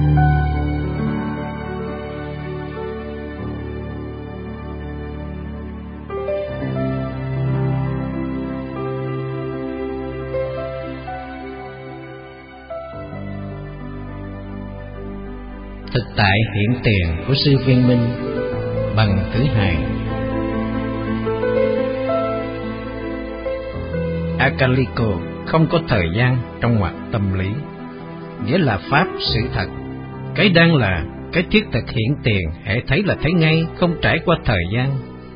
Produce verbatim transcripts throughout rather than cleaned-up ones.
Thực tại hiện tiền của sư Viên Minh, bằng thứ hai. Akaliko không có thời gian trong mặt tâm lý, nghĩa là pháp sự thật. Cái đang là, cái thiết thực hiện tiền, hễ thấy là thấy ngay, không trải qua thời gian.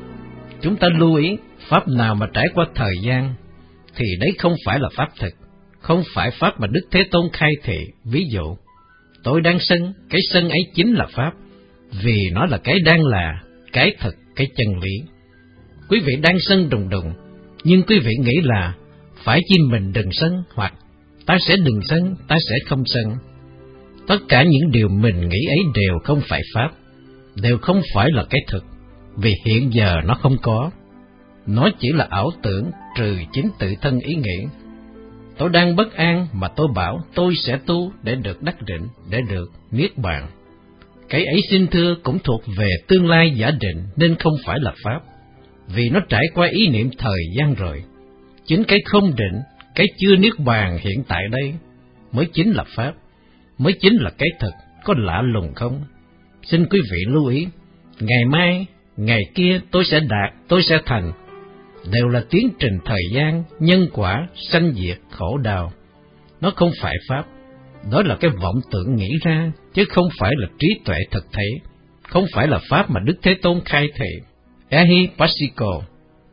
Chúng ta lưu ý, pháp nào mà trải qua thời gian, thì đấy không phải là pháp thực, không phải pháp mà Đức Thế Tôn khai thị. Ví dụ, tôi đang sân, cái sân ấy chính là pháp, vì nó là cái đang là, cái thực, cái chân lý. Quý vị đang sân đùng đùng, nhưng quý vị nghĩ là phải chi mình đừng sân, hoặc ta sẽ đừng sân, ta sẽ không sân. Tất cả những điều mình nghĩ ấy đều không phải pháp, đều không phải là cái thực, vì hiện giờ nó không có. Nó chỉ là ảo tưởng trừ chính tự thân ý nghĩ. Tôi đang bất an mà tôi bảo tôi sẽ tu để được đắc định, để được niết bàn. Cái ấy xin thưa cũng thuộc về tương lai giả định nên không phải là pháp, vì nó trải qua ý niệm thời gian rồi. Chính cái không định, cái chưa niết bàn hiện tại đây mới chính là pháp, mới chính là cái thực. Có lạ lùng không? Xin quý vị lưu ý, ngày mai, ngày kia tôi sẽ đạt, tôi sẽ thành, đều là tiến trình thời gian, nhân quả, sanh diệt, khổ đau. Nó không phải pháp, đó là cái vọng tưởng nghĩ ra, chứ không phải là trí tuệ thực thể, không phải là pháp mà Đức Thế Tôn khai thị. Ehi Passiko,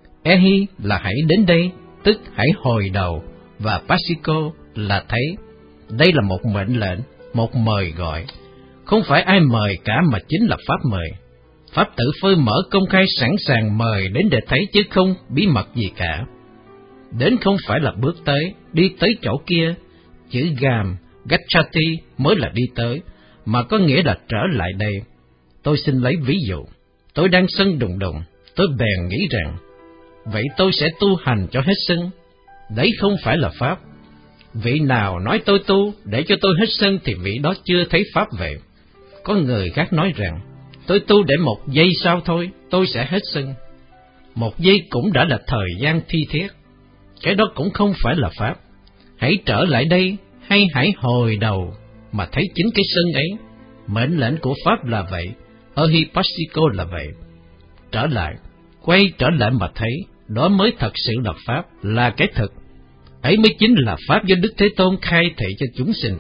Ehi là hãy đến đây, tức hãy hồi đầu, và Passiko là thấy. Đây là một mệnh lệnh, một mời gọi, không phải ai mời cả mà chính là pháp mời. Pháp tự phơi mở công khai sẵn sàng mời đến để thấy chứ không bí mật gì cả. Đến không phải là bước tới, đi tới chỗ kia, chữ gàm, gachati mới là đi tới, mà có nghĩa là trở lại đây. Tôi xin lấy ví dụ, tôi đang sân đùng đùng, tôi bèn nghĩ rằng, vậy tôi sẽ tu hành cho hết sân. Đấy không phải là pháp. Vị nào nói tôi tu để cho tôi hết sân thì vị đó chưa thấy pháp vậy. Có người khác nói rằng, tôi tu để một giây sau thôi, tôi sẽ hết sân. Một giây cũng đã là thời gian thi thiết. Cái đó cũng không phải là pháp. Hãy trở lại đây, hay hãy hồi đầu, mà thấy chính cái sân ấy. Mệnh lệnh của pháp là vậy, Ehipassiko là vậy. Trở lại, quay trở lại mà thấy, đó mới thật sự là pháp, là cái thực. Ấy mới chính là pháp do Đức Thế Tôn khai thị cho chúng sinh.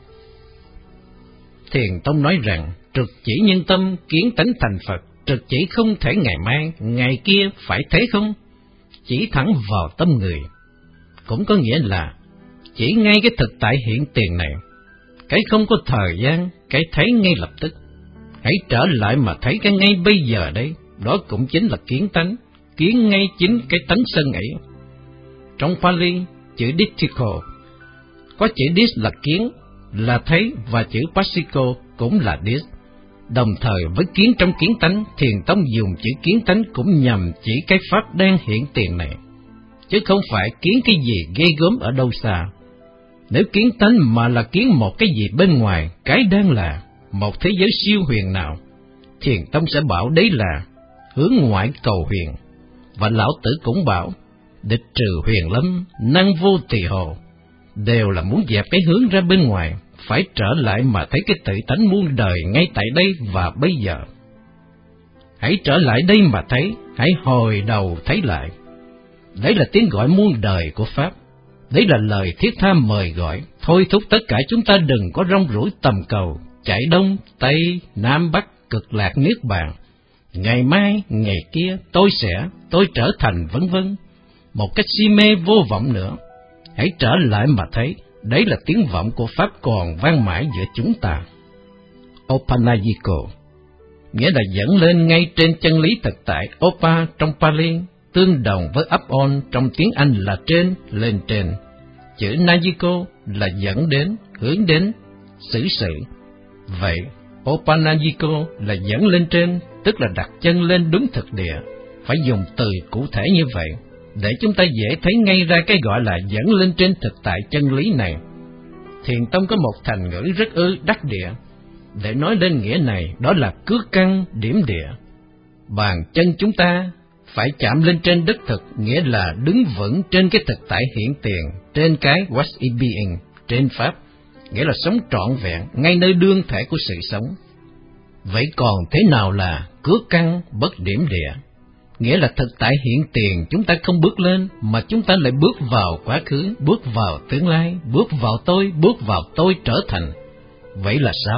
Thiền Tông nói rằng, trực chỉ nhân tâm kiến tánh thành Phật, trực chỉ không thể ngày mai, ngày kia phải thế không? Chỉ thẳng vào tâm người. Cũng có nghĩa là, chỉ ngay cái thực tại hiện tiền này, cái không có thời gian, cái thấy ngay lập tức. Hãy trở lại mà thấy cái ngay bây giờ đây, đó cũng chính là kiến tánh, kiến ngay chính cái tánh sân ấy. Trong Pali, chữ Ditthiko, có chữ Dis là kiến, là thấy, và chữ Passiko cũng là Dis. Đồng thời với kiến trong kiến tánh, Thiền Tông dùng chữ kiến tánh cũng nhằm chỉ cái pháp đang hiện tiền này, chứ không phải kiến cái gì ghê gớm ở đâu xa. Nếu kiến tánh mà là kiến một cái gì bên ngoài, cái đang là một thế giới siêu huyền nào, Thiền Tông sẽ bảo đấy là hướng ngoại cầu huyền. Và Lão Tử cũng bảo, địch trừ huyền lâm, năng vô tỳ hồ, đều là muốn dẹp cái hướng ra bên ngoài, phải trở lại mà thấy cái tự tánh muôn đời ngay tại đây và bây giờ. Hãy trở lại đây mà thấy, hãy hồi đầu thấy lại. Đấy là tiếng gọi muôn đời của Pháp. Đấy là lời thiết tha mời gọi, thôi thúc tất cả chúng ta đừng có rong ruổi tầm cầu, chạy đông, tây, nam, bắc, cực lạc niết bàn. Ngày mai, ngày kia, tôi sẽ, tôi trở thành vân vân. Một cách si mê vô vọng nữa. Hãy trở lại mà thấy, đấy là tiếng vọng của Pháp còn vang mãi giữa chúng ta. Opanayiko, nghĩa là dẫn lên ngay trên chân lý thực tại. Opa trong Pali tương đồng với up-on trong tiếng Anh là trên, lên trên. Chữ Nayiko là dẫn đến, hướng đến, xử sự. Vậy, Opanayiko là dẫn lên trên, tức là đặt chân lên đúng thực địa. Phải dùng từ cụ thể như vậy, để chúng ta dễ thấy ngay ra cái gọi là dẫn lên trên thực tại chân lý này. Thiền Tông có một thành ngữ rất ư đắc địa, để nói lên nghĩa này, đó là cước căn điểm địa. Bàn chân chúng ta phải chạm lên trên đất thực, nghĩa là đứng vững trên cái thực tại hiện tiền, trên cái what is being, trên pháp, nghĩa là sống trọn vẹn ngay nơi đương thể của sự sống. Vậy còn thế nào là cước căn bất điểm địa? Nghĩa là thực tại hiện tiền chúng ta không bước lên, mà chúng ta lại bước vào quá khứ, bước vào tương lai, bước vào tôi, bước vào tôi trở thành. Vậy là sao?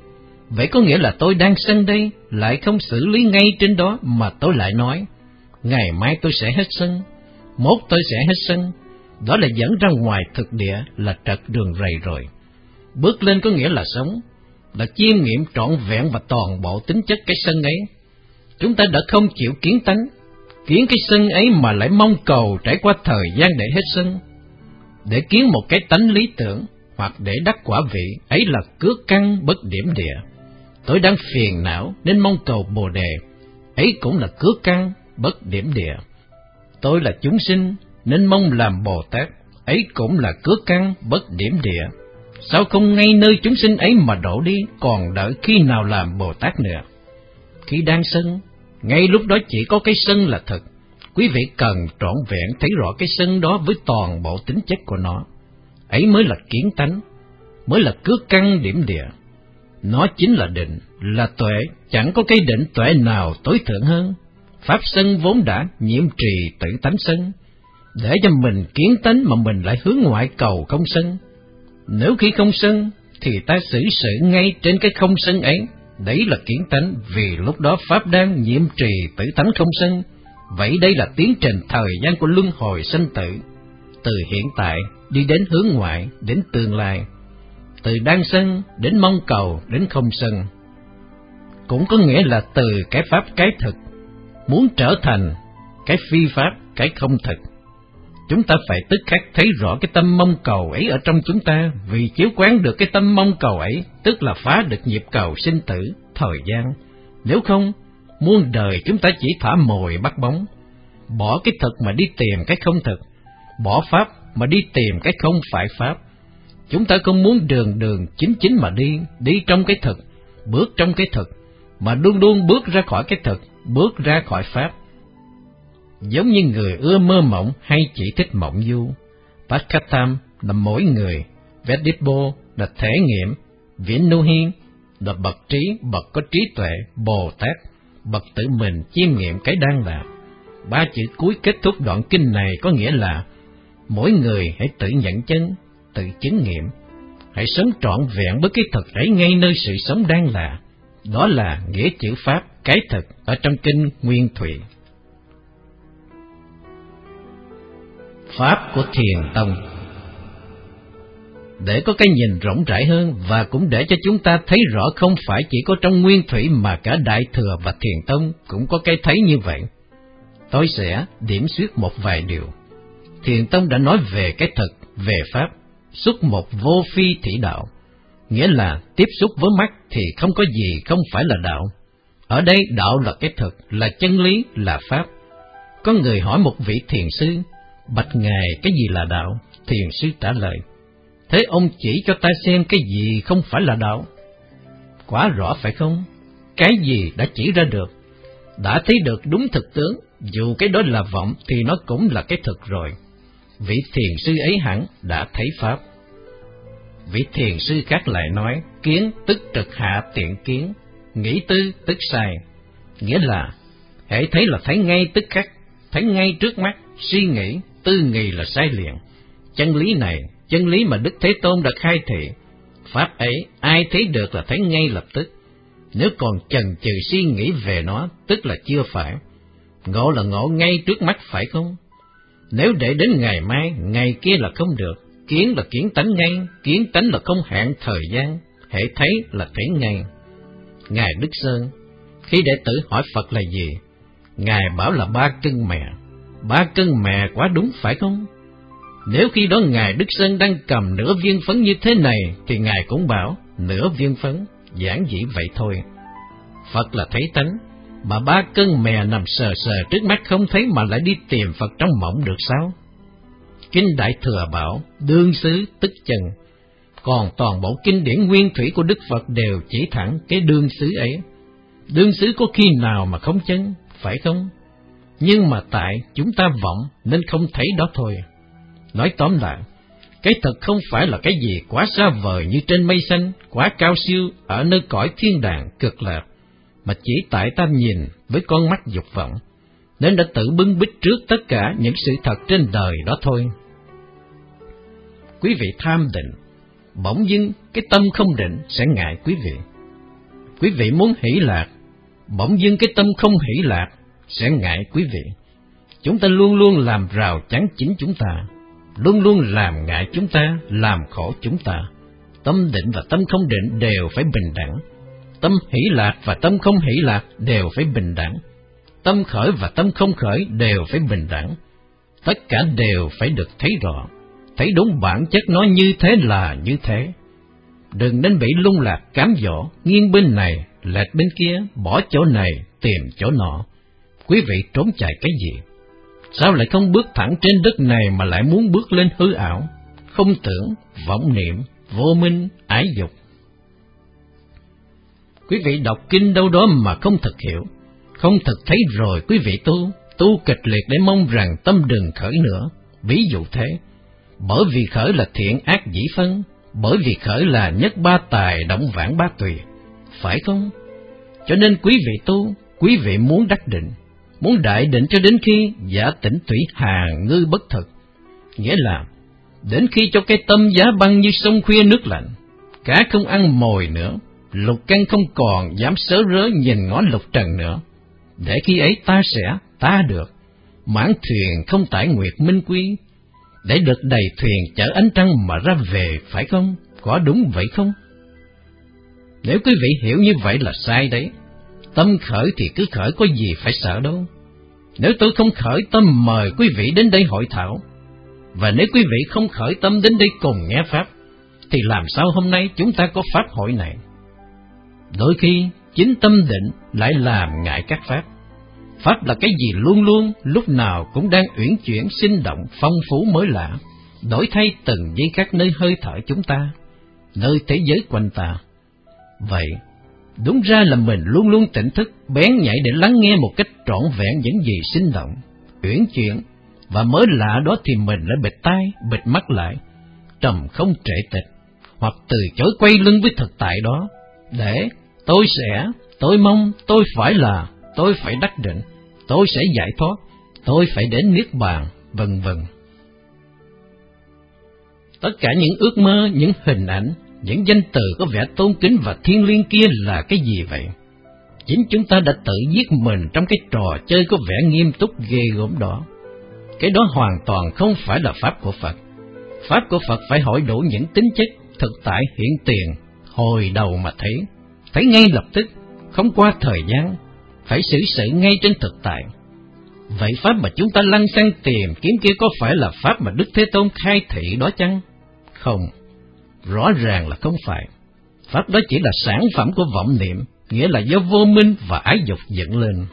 Vậy có nghĩa là tôi đang sân đây, lại không xử lý ngay trên đó, mà tôi lại nói, ngày mai tôi sẽ hết sân, mốt tôi sẽ hết sân. Đó là dẫn ra ngoài thực địa, là trật đường rầy rồi. Bước lên có nghĩa là sống, là chiêm nghiệm trọn vẹn và toàn bộ tính chất cái sân ấy. Chúng ta đã không chịu kiến tánh, kiến cái sân ấy mà lại mong cầu trải qua thời gian để hết sân. Để kiến một cái tánh lý tưởng, hoặc để đắc quả vị, ấy là cước căn bất điểm địa. Tôi đang phiền não nên mong cầu Bồ Đề, ấy cũng là cước căn bất điểm địa. Tôi là chúng sinh nên mong làm Bồ Tát, ấy cũng là cước căn bất điểm địa. Sao không ngay nơi chúng sinh ấy mà đổ đi, còn đợi khi nào làm Bồ Tát nữa? Khi đang sân, ngay lúc đó chỉ có cái sân là thật. Quý vị cần trọn vẹn thấy rõ cái sân đó với toàn bộ tính chất của nó. Ấy mới là kiến tánh, mới là cước căn điểm địa. Nó chính là định, là tuệ, chẳng có cái định tuệ nào tối thượng hơn. Pháp sân vốn đã nhiễm trì tự tánh sân, để cho mình kiến tánh mà mình lại hướng ngoại cầu không sân. Nếu khi không sân, thì ta xử sự ngay trên cái không sân ấy, đấy là kiến tánh, vì lúc đó Pháp đang nhiễm trì tự tánh không sân. Vậy đây là tiến trình thời gian của luân hồi sanh tử, từ hiện tại đi đến hướng ngoại, đến tương lai, từ đang sân đến mong cầu đến không sân. Cũng có nghĩa là từ cái Pháp cái thực, muốn trở thành cái phi Pháp, cái không thực. Chúng ta phải tức khắc thấy rõ cái tâm mong cầu ấy ở trong chúng ta, vì chiếu quán được cái tâm mong cầu ấy, tức là phá được nhịp cầu sinh tử, thời gian. Nếu không, muôn đời chúng ta chỉ thả mồi bắt bóng, bỏ cái thực mà đi tìm cái không thực, bỏ Pháp mà đi tìm cái không phải Pháp. Chúng ta không muốn đường đường chính chính mà đi, đi trong cái thực, bước trong cái thực, mà luôn luôn bước ra khỏi cái thực, bước ra khỏi Pháp. Giống như người ưa mơ mộng hay chỉ thích mộng du. Patkatam là mỗi người, Vedibbo là thể nghiệm, Vinuhi là bậc trí, bậc có trí tuệ, Bồ Tát, bậc tự mình chiêm nghiệm cái đang làm. Ba chữ cuối kết thúc đoạn kinh này có nghĩa là mỗi người hãy tự nhận chân, tự chứng nghiệm, hãy sống trọn vẹn với cái thực ấy ngay nơi sự sống đang là. Đó là nghĩa chữ Pháp, cái thực ở trong kinh Nguyên Thụy. Pháp của Thiền Tông. Để có cái nhìn rộng rãi hơn và cũng để cho chúng ta thấy rõ không phải chỉ có trong Nguyên Thủy mà cả Đại Thừa và Thiền Tông cũng có cái thấy như vậy, tôi sẽ điểm xuyết một vài điều. Thiền Tông đã nói về cái thực, về Pháp, xuất một vô phi thị đạo, nghĩa là tiếp xúc với mắt thì không có gì không phải là đạo. Ở đây đạo là cái thực, là chân lý, là Pháp. Có người hỏi một vị thiền sư, bạch ngài cái gì là đạo? Thiền sư trả lời, thế ông chỉ cho ta xem cái gì không phải là đạo. Quá rõ phải không? Cái gì đã chỉ ra được, đã thấy được đúng thực tướng, dù cái đó là vọng thì nó cũng là cái thực rồi. Vị thiền sư ấy hẳn đã thấy Pháp. Vị thiền sư khác lại nói, kiến tức trực hạ tiện kiến, nghĩ tư tức sai, nghĩa là hễ thấy là thấy ngay tức khắc, thấy ngay trước mắt, suy nghĩ, tư nghì là sai liền. Chân lý này, chân lý mà Đức Thế Tôn đã khai thị, Pháp ấy ai thấy được là thấy ngay lập tức. Nếu còn chần chừ suy nghĩ về nó, tức là chưa phải. Ngộ là ngộ ngay trước mắt phải không? Nếu để đến ngày mai, ngày kia là không được. Kiến là kiến tánh ngay, kiến tánh là không hạn thời gian, hễ thấy là thấy ngay. Ngài Đức Sơn, khi đệ tử hỏi Phật là gì, Ngài bảo là ba cân mè. Ba cân mè quá đúng phải không? Nếu khi đó Ngài Đức Sơn đang cầm nửa viên phấn như thế này, thì Ngài cũng bảo nửa viên phấn, giản dĩ vậy thôi. Phật là thấy tánh, mà ba cân mè nằm sờ sờ trước mắt không thấy mà lại đi tìm Phật trong mộng được sao? Kinh Đại Thừa bảo, đương xứ tức chân. Còn toàn bộ kinh điển nguyên thủy của Đức Phật đều chỉ thẳng cái đương xứ ấy. Đương xứ có khi nào mà không chân, phải không? Nhưng mà tại chúng ta vọng nên không thấy đó thôi. Nói tóm lại, cái thực không phải là cái gì quá xa vời như trên mây xanh, quá cao siêu ở nơi cõi thiên đàng cực lạc, mà chỉ tại ta nhìn với con mắt dục vọng, nên đã tự bưng bít trước tất cả những sự thật trên đời đó thôi. Quý vị tham định, bỗng dưng cái tâm không định sẽ ngại quý vị. Quý vị muốn hỷ lạc, bỗng dưng cái tâm không hỷ lạc sẽ ngại quý vị. Chúng ta luôn luôn làm rào chắn chính chúng ta, luôn luôn làm ngại chúng ta, làm khổ chúng ta. Tâm định và tâm không định đều phải bình đẳng. Tâm hỷ lạc và tâm không hỷ lạc đều phải bình đẳng. Tâm khởi và tâm không khởi đều phải bình đẳng. Tất cả đều phải được thấy rõ, thấy đúng bản chất nó như thế là như thế. Đừng nên bị lung lạc cám dỗ, nghiêng bên này, lệch bên kia, bỏ chỗ này, tìm chỗ nọ. Quý vị trốn chạy cái gì? Sao lại không bước thẳng trên đất này mà lại muốn bước lên hư ảo, không tưởng, vọng niệm, vô minh, ái dục? Quý vị đọc kinh đâu đó mà không thực hiểu, không thực thấy rồi quý vị tu, tu kịch liệt để mong rằng tâm đừng khởi nữa. Ví dụ thế, bởi vì khởi là thiện ác dĩ phân, bởi vì khởi là nhất ba tài động vãng ba tùy, phải không? Cho nên quý vị tu, quý vị muốn đắc định, muốn đại định cho đến khi giả tỉnh thủy hà ngư bất thực, nghĩa là đến khi cho cái tâm giá băng như sông khuya nước lạnh, cá không ăn mồi nữa, lục căn không còn dám sớ rớ nhìn ngó lục trần nữa. Để khi ấy ta sẽ, ta được, mãn thuyền không tải nguyệt minh quy, để được đầy thuyền chở ánh trăng mà ra về, phải không? Có đúng vậy không? Nếu quý vị hiểu như vậy là sai đấy. Tâm khởi thì cứ khởi, có gì phải sợ đâu. Nếu tôi không khởi tâm mời quý vị đến đây hội thảo, và nếu quý vị không khởi tâm đến đây cùng nghe Pháp, thì làm sao hôm nay chúng ta có Pháp hội này? Đôi khi, chính tâm định lại làm ngại các Pháp. Pháp là cái gì luôn luôn, lúc nào cũng đang uyển chuyển, sinh động, phong phú mới lạ, đổi thay từng giây các nơi hơi thở chúng ta, nơi thế giới quanh ta. Vậy, đúng ra là mình luôn luôn tỉnh thức, bén nhạy để lắng nghe một cách trọn vẹn những gì sinh động, uyển chuyển, và mới lạ đó thì mình lại bịt tai, bịt mắt lại, trầm không trệ tịch, hoặc từ chối quay lưng với thực tại đó, để tôi sẽ, tôi mong, tôi phải là, tôi phải đắc định, tôi sẽ giải thoát, tôi phải đến niết bàn, vân vân. Tất cả những ước mơ, những hình ảnh, những danh từ có vẻ tôn kính và thiêng liêng kia là cái gì vậy? Chính chúng ta đã tự giết mình trong cái trò chơi có vẻ nghiêm túc ghê gớm đó. Cái đó hoàn toàn không phải là Pháp của Phật. Pháp của Phật phải hỏi đủ những tính chất, thực tại hiện tiền, hồi đầu mà thấy, thấy ngay lập tức, không qua thời gian, phải xử sự ngay trên thực tại. Vậy Pháp mà chúng ta lăn xăng tìm kiếm kia có phải là Pháp mà Đức Thế Tôn khai thị đó chăng? Không, rõ ràng là không phải. Pháp đó chỉ là sản phẩm của vọng niệm, nghĩa là do vô minh và ái dục dựng lên.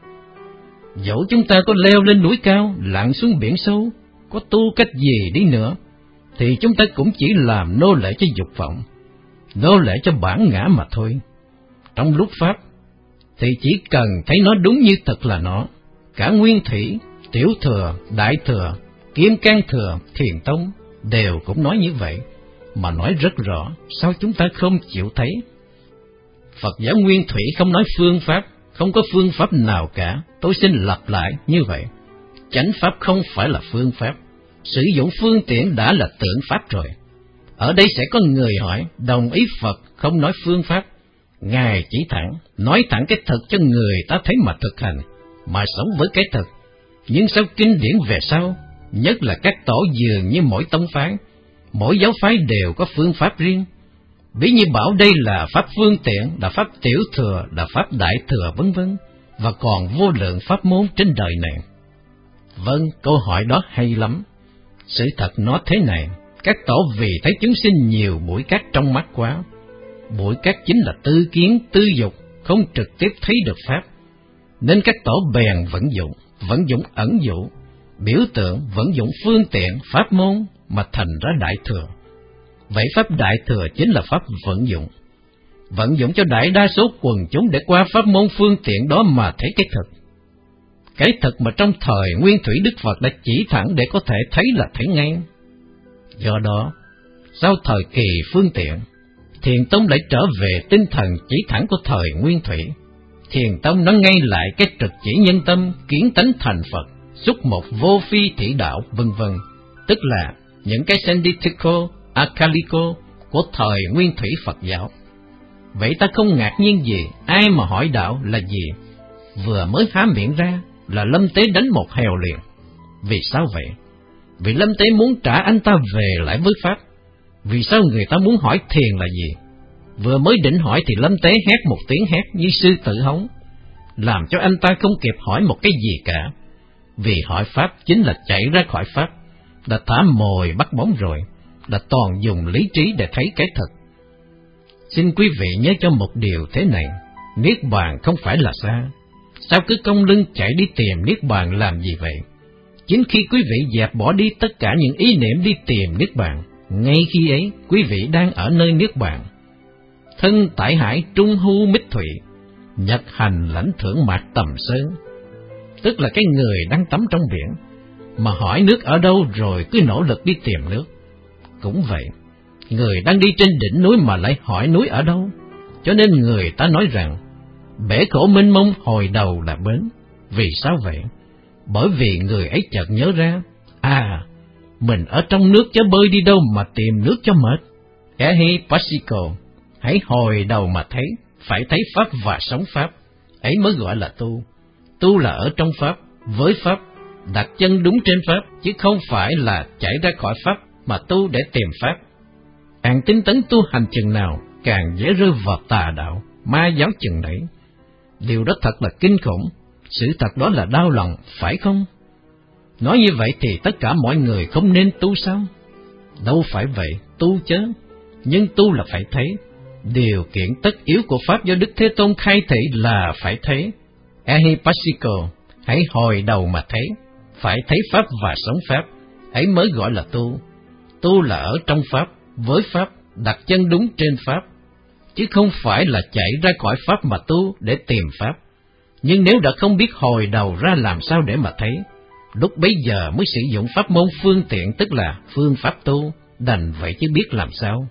Dẫu chúng ta có leo lên núi cao, lặn xuống biển sâu, có tu cách gì đi nữa, thì chúng ta cũng chỉ làm nô lệ cho dục vọng, nô lệ cho bản ngã mà thôi. Trong lúc Pháp, thì chỉ cần thấy nó đúng như thật là nó, cả nguyên thủy, tiểu thừa, đại thừa, kim cang thừa, thiền tông, đều cũng nói như vậy, mà nói rất rõ, sao chúng ta không chịu thấy? Phật giáo nguyên thủy không nói phương pháp, không có phương pháp nào cả, tôi xin lặp lại như vậy. Chánh pháp không phải là phương pháp, sử dụng phương tiện đã là tượng pháp rồi. Ở đây sẽ có người hỏi, đồng ý Phật không nói phương pháp, Ngài chỉ thẳng, nói thẳng cái thực cho người ta thấy mà thực hành, mà sống với cái thực. Nhưng sao kinh điển về sau, nhất là các tổ dường như mỗi tông phái, mỗi giáo phái đều có phương pháp riêng. Ví như bảo đây là pháp phương tiện, là pháp tiểu thừa, là pháp đại thừa, vân vân, và còn vô lượng pháp môn trên đời này. Vâng, câu hỏi đó hay lắm. Sự thật nó thế này, các tổ vì thấy chúng sinh nhiều bụi cát trong mắt quá. Bụi cát chính là tư kiến, tư dục, không trực tiếp thấy được pháp. Nên các tổ bèn vận dụng, vận dụng ẩn dụ, biểu tượng, vận dụng phương tiện, pháp môn mà thành ra đại thừa. Vậy pháp Đại Thừa chính là pháp vận dụng. Vận dụng cho đại đa số quần chúng để qua pháp môn phương tiện đó mà thấy cái thực. Cái thực mà trong thời Nguyên Thủy Đức Phật đã chỉ thẳng để có thể thấy là thấy ngay. Do đó, sau thời kỳ phương tiện, Thiền Tông lại trở về tinh thần chỉ thẳng của thời Nguyên Thủy. Thiền Tông nó ngay lại cái trực chỉ nhân tâm, kiến tánh thành Phật, xúc một vô phi thị đạo, vân vân, tức là những cái Sanditico, Akaliko của thời Nguyên Thủy Phật giáo. Vậy ta không ngạc nhiên gì, ai mà hỏi đạo là gì, vừa mới há miệng ra là Lâm Tế đánh một hèo liền. Vì sao vậy? Vì Lâm Tế muốn trả anh ta về lại với pháp. Vì sao người ta muốn hỏi thiền là gì? Vừa mới định hỏi thì Lâm Tế hét một tiếng hét như sư tử hống, làm cho anh ta không kịp hỏi một cái gì cả. Vì hỏi pháp chính là chạy ra khỏi pháp, đã thả mồi bắt bóng rồi, đã toàn dùng lý trí để thấy cái thật. Xin quý vị nhớ cho một điều thế này, Niết Bàn không phải là xa. Sao cứ cong lưng chạy đi tìm Niết Bàn làm gì vậy? Chính khi quý vị dẹp bỏ đi tất cả những ý niệm đi tìm Niết Bàn, ngay khi ấy quý vị đang ở nơi Niết Bàn. Thân tại hải trung hu mít thủy, nhật hành lãnh thưởng mạc tầm sơn. Tức là cái người đang tắm trong biển, mà hỏi nước ở đâu rồi cứ nỗ lực đi tìm nước. Cũng vậy, người đang đi trên đỉnh núi mà lại hỏi núi ở đâu. Cho nên người ta nói rằng, bể khổ mênh mông hồi đầu là bến. Vì sao vậy? Bởi vì người ấy chợt nhớ ra, à, mình ở trong nước chứ bơi đi đâu mà tìm nước cho mệt. Ehi Pasico, hãy hồi đầu mà thấy, phải thấy pháp và sống pháp, ấy mới gọi là tu. Tu là ở trong pháp, với pháp, đặt chân đúng trên pháp, chứ không phải là chạy ra khỏi pháp mà tu để tìm pháp. Càng tinh tấn tu hành chừng nào, càng dễ rơi vào tà đạo, ma giáo chừng đấy. Điều đó thật là kinh khủng, sự thật đó là đau lòng, phải không? Nói như vậy thì tất cả mọi người không nên tu sao? Đâu phải vậy, tu chớ, nhưng tu là phải thấy. Điều kiện tất yếu của Pháp do Đức Thế Tôn khai thị là phải thấy. Ehipasiko, hãy hồi đầu mà thấy, phải thấy Pháp và sống Pháp, ấy mới gọi là tu. Tu là ở trong Pháp, với Pháp, đặt chân đúng trên Pháp, chứ không phải là chạy ra khỏi Pháp mà tu để tìm Pháp. Nhưng nếu đã không biết hồi đầu ra làm sao để mà thấy, lúc bấy giờ mới sử dụng pháp môn phương tiện, tức là phương pháp tu, đành vậy chứ biết làm sao.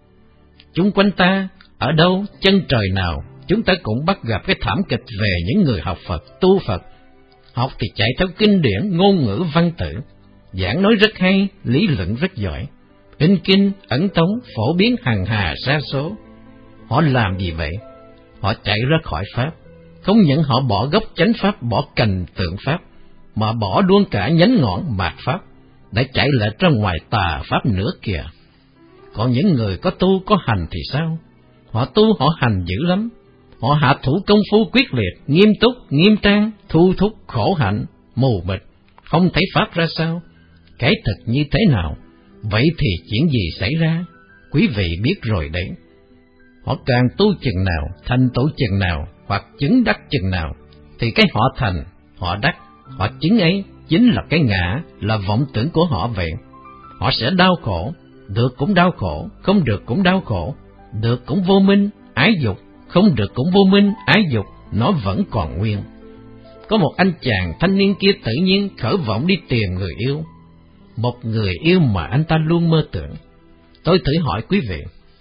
Chung quanh ta, ở đâu, chân trời nào, chúng ta cũng bắt gặp cái thảm kịch về những người học Phật, tu Phật. Học thì chạy theo kinh điển, ngôn ngữ văn tự, giảng nói rất hay, lý luận rất giỏi, in kinh, ẩn tống, phổ biến hằng hà sa số. Họ làm gì vậy? Họ chạy ra khỏi Pháp. Không những họ bỏ gốc chánh Pháp, bỏ cành tượng Pháp, mà bỏ luôn cả nhánh ngọn mạt Pháp, để chạy lại ra ngoài tà Pháp nữa kìa. Còn những người có tu, có hành thì sao? Họ tu, họ hành dữ lắm. Họ hạ thủ công phu quyết liệt, nghiêm túc, nghiêm trang, thu thúc, khổ hạnh, mù mịt, không thấy Pháp ra sao. Cái thực như thế nào? Vậy thì chuyện gì xảy ra? Quý vị biết rồi đấy. Họ càng tu chừng nào, thành tựu chừng nào, hoặc chứng đắc chừng nào, thì cái họ thành, họ đắc, họ chứng ấy chính là cái ngã, là vọng tưởng của họ vậy. Họ sẽ đau khổ, được cũng đau khổ, không được cũng đau khổ, được cũng vô minh, ái dục, không được cũng vô minh, ái dục, nó vẫn còn nguyên. Có một anh chàng thanh niên kia tự nhiên khởi vọng đi tìm người yêu, một người yêu mà anh ta luôn mơ tưởng. Tôi thử hỏi quý vị,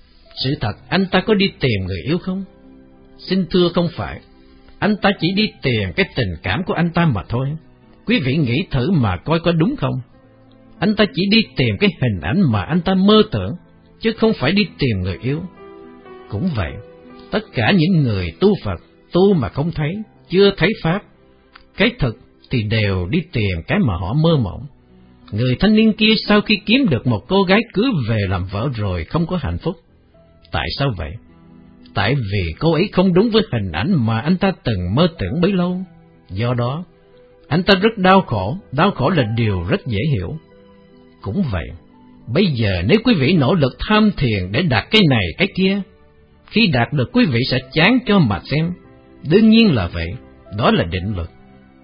sự thật anh ta có đi tìm người yêu không? Xin thưa không phải, anh ta chỉ đi tìm cái tình cảm của anh ta mà thôi. Quý vị nghĩ thử mà coi có đúng không? Anh ta chỉ đi tìm cái hình ảnh mà anh ta mơ tưởng, chứ không phải đi tìm người yêu. Cũng vậy, tất cả những người tu Phật, tu mà không thấy, chưa thấy Pháp, cái thực thì đều đi tìm cái mà họ mơ mộng. Người thanh niên kia sau khi kiếm được một cô gái cưới về làm vợ rồi không có hạnh phúc. Tại sao vậy? Tại vì cô ấy không đúng với hình ảnh mà anh ta từng mơ tưởng bấy lâu. Do đó, anh ta rất đau khổ, đau khổ là điều rất dễ hiểu. Cũng vậy, bây giờ nếu quý vị nỗ lực tham thiền để đạt cái này cái kia, khi đạt được quý vị sẽ chán cho mà xem. Đương nhiên là vậy, đó là định luật.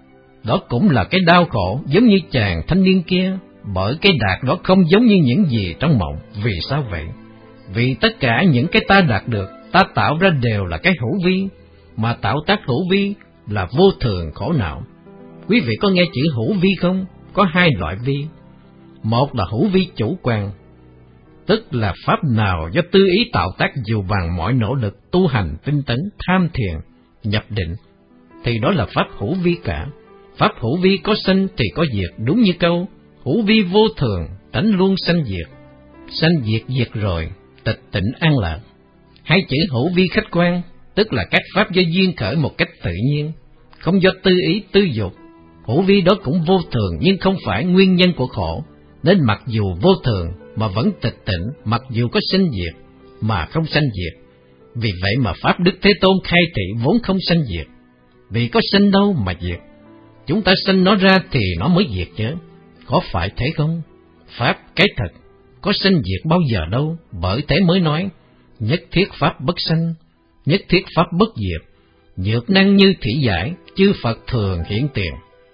Đó cũng là cái đau khổ giống như chàng thanh niên kia, bởi cái đạt đó không giống như những gì trong mộng. Vì sao vậy? Vì tất cả những cái ta đạt được, ta tạo ra đều là cái hữu vi, mà tạo tác hữu vi là vô thường khổ não. Quý vị có nghe chữ hữu vi không? Có hai loại vi. Một là hữu vi chủ quan, tức là pháp nào do tư ý tạo tác dù bằng mọi nỗ lực tu hành tinh tấn, tham thiền, nhập định, thì đó là pháp hữu vi cả. Pháp hữu vi có sanh thì có diệt, đúng như câu hữu vi vô thường, tánh luôn sanh diệt. Sanh diệt diệt rồi, tịch tịnh an lạc. Hai chữ hữu vi khách quan, tức là các pháp do duyên khởi một cách tự nhiên, không do tư ý tư dục. Hữu vi đó cũng vô thường nhưng không phải nguyên nhân của khổ, nên mặc dù vô thường mà vẫn tịch tịnh, mặc dù có sanh diệt mà không sanh diệt. Vì vậy mà Pháp Đức Thế Tôn khai thị vốn không sanh diệt, vì có sanh đâu mà diệt. Chúng ta sanh nó ra thì nó mới diệt chứ, có phải thế không? Pháp cái thật, có sanh diệt bao giờ đâu, bởi thế mới nói, nhất thiết Pháp bất sanh, nhất thiết Pháp bất diệt, nhược năng như thủy giải, chư Phật thường hiển tiền.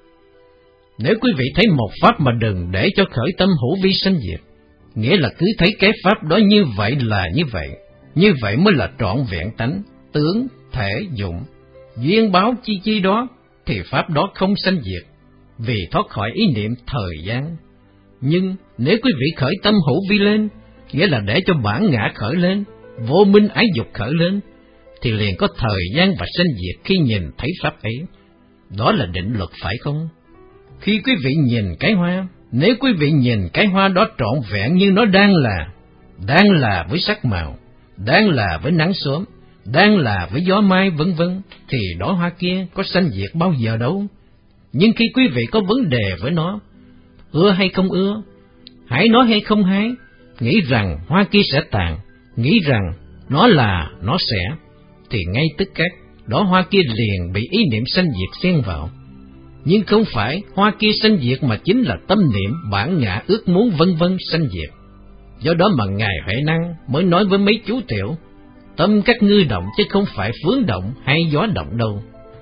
Nếu quý vị thấy một Pháp mà đừng để cho khởi tâm hữu vi sanh diệt, nghĩa là cứ thấy cái Pháp đó như vậy là như vậy, như vậy mới là trọn vẹn tánh, tướng, thể, dụng, duyên báo chi chi đó, thì Pháp đó không sanh diệt, vì thoát khỏi ý niệm thời gian. Nhưng nếu quý vị khởi tâm hữu vi lên, nghĩa là để cho bản ngã khởi lên, vô minh ái dục khởi lên, thì liền có thời gian và sanh diệt khi nhìn thấy Pháp ấy. Đó là định luật phải không? Khi quý vị nhìn cái hoa, nếu quý vị nhìn cái hoa đó trọn vẹn như nó đang là, đang là với sắc màu, đang là với nắng sớm, đang là với gió mai vân vân, thì đóa hoa kia có sanh diệt bao giờ đâu. Nhưng khi quý vị có vấn đề với nó, ưa hay không ưa, hái nó hay không hái, nghĩ rằng hoa kia sẽ tàn, nghĩ rằng nó là nó sẽ, thì ngay tức khắc đóa hoa kia liền bị ý niệm sanh diệt xen vào. Nhưng không phải hoa kia sanh diệt mà chính là tâm niệm, bản ngã, ước muốn vân vân sanh diệt. Do đó mà Ngài Huệ Năng mới nói với mấy chú tiểu, tâm các ngươi động chứ không phải phướng động hay gió động đâu.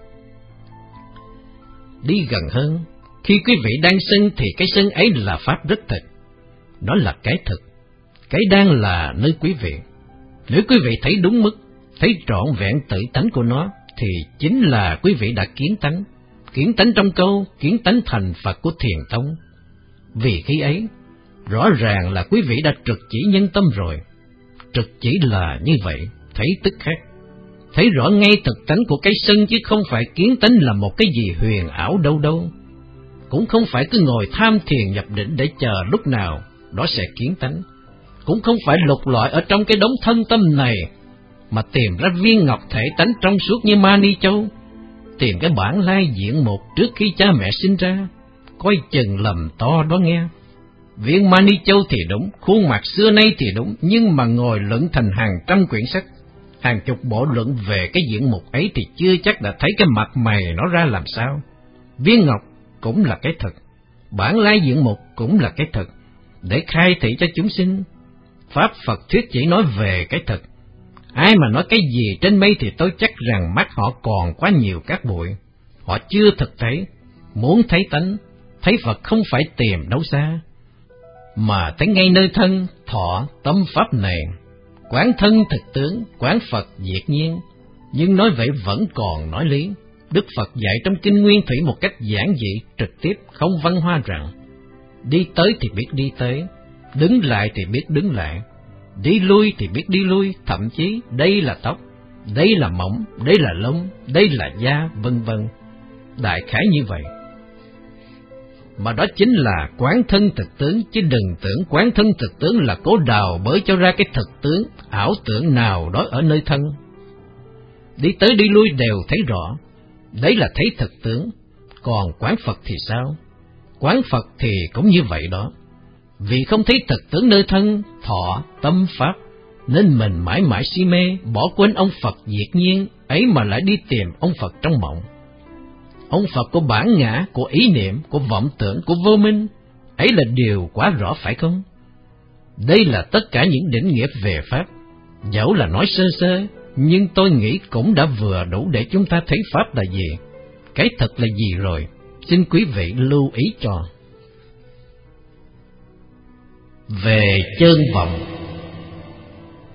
Đi gần hơn, khi quý vị đang sân thì cái sân ấy là Pháp rất thực, đó là cái thực, cái đang là nơi quý vị. Nếu quý vị thấy đúng mức, thấy trọn vẹn tự tánh của nó, thì chính là quý vị đã kiến tánh. Kiến tánh trong câu kiến tánh thành Phật của Thiền Tông. Vì khi ấy, rõ ràng là quý vị đã trực chỉ nhân tâm rồi. Trực chỉ là như vậy, thấy tức khác. Thấy rõ ngay thực tánh của cái sân chứ không phải kiến tánh là một cái gì huyền ảo đâu đâu. Cũng không phải cứ ngồi tham thiền nhập định để chờ lúc nào đó sẽ kiến tánh. Cũng không phải lục lọi ở trong cái đống thân tâm này mà tìm ra viên ngọc thể tánh trong suốt như Mani Châu, tìm cái bản lai diện một trước khi cha mẹ sinh ra, coi chừng lầm to đó nghe. Viên Mani Châu thì đúng, khuôn mặt xưa nay thì đúng, nhưng mà ngồi luận thành hàng trăm quyển sách, hàng chục bộ luận về cái diện mục ấy thì chưa chắc đã thấy cái mặt mày nó ra làm sao. Viên ngọc cũng là cái thực, bản lai diện mục cũng là cái thực, để khai thị cho chúng sinh. Pháp Phật thuyết chỉ nói về cái thực. Ai mà nói cái gì trên mây thì tôi chắc rằng mắt họ còn quá nhiều cát bụi. Họ chưa thực thấy, muốn thấy tánh, thấy Phật không phải tìm đâu xa, mà thấy ngay nơi thân, thọ, tâm Pháp này. Quán thân thực tướng, quán Phật diệt nhiên. Nhưng nói vậy vẫn còn nói lý. Đức Phật dạy trong Kinh Nguyên Thủy một cách giản dị, trực tiếp, không văn hoa rằng, đi tới thì biết đi tới, đứng lại thì biết đứng lại, đi lui thì biết đi lui, thậm chí đây là tóc, đây là mỏng, đây là lông, đây là da, vân vân. Đại khái như vậy. Mà đó chính là quán thân thực tướng, chứ đừng tưởng quán thân thực tướng là cố đào bới cho ra cái thực tướng, ảo tưởng nào đó ở nơi thân. Đi tới đi lui đều thấy rõ, đấy là thấy thực tướng. Còn quán Phật thì sao? Quán Phật thì cũng như vậy đó. Vì không thấy thực tướng nơi thân, thọ, tâm Pháp, nên mình mãi mãi si mê, bỏ quên ông Phật diệt nhiên, ấy mà lại đi tìm ông Phật trong mộng. Ông Phật của bản ngã, của ý niệm, của vọng tưởng, của vô minh, ấy là điều quá rõ phải không? Đây là tất cả những định nghĩa về Pháp, dẫu là nói sơ sơ, nhưng tôi nghĩ cũng đã vừa đủ để chúng ta thấy Pháp là gì, cái thật là gì rồi. Xin quý vị lưu ý cho. Về chân vọng,